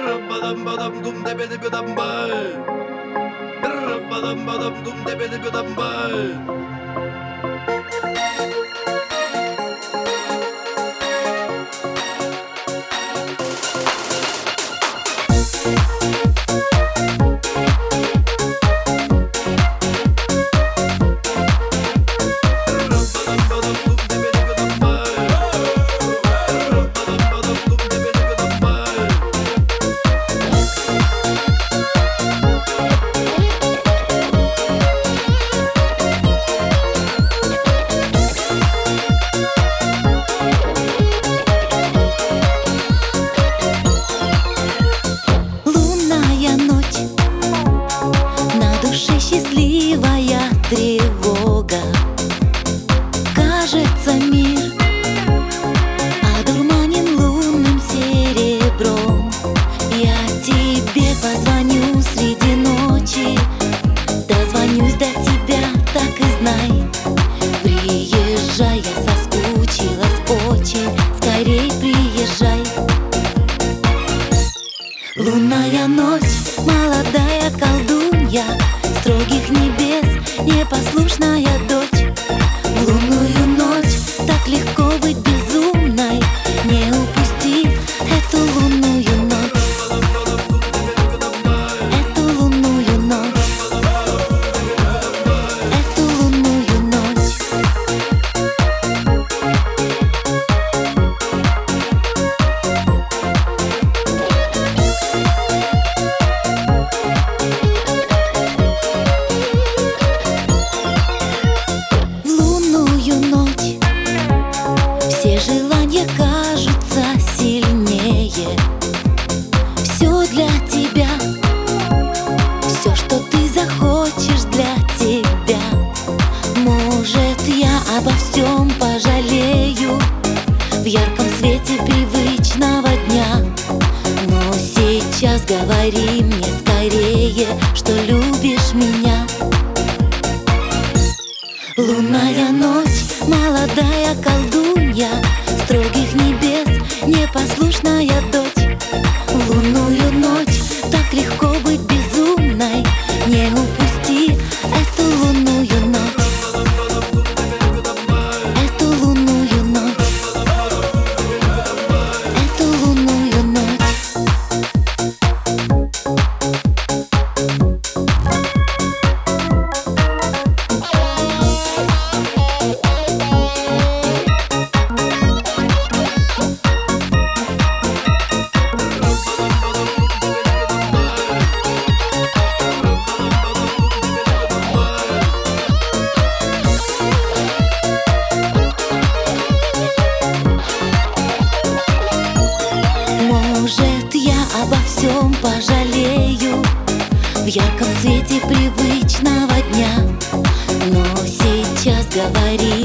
Лунная ночь, на душе счастливая тревога. Кажется, мир одурманен лунным серебром. Я тебе позвоню среди ночи, дозвонюсь до тебя, так и знай. Приезжай, я соскучилась очень, скорей приезжай. Лунная ночь, молодая колдунья, строгих небес непослушная дочь. В лунную ночь так легко быть безумной, не упусти эту лунную ночь, эту лунную ночь, эту лунную ночь. Все желания кажутся сильнее. Все для тебя, все, что ты захочешь, для тебя. Может, я обо всем пожалею в ярком свете привычного дня. Но сейчас говори мне скорее, что любишь меня. Лунная ночь, молодая колдунья, строгих небес непослушная дочь. В лунную ночь так легко быть безумной, не упусти эту лунную ночь, эту лунную ночь, эту лунную ночь. Может, я обо всем пожалею в ярком свете привычного дня. Но сейчас говори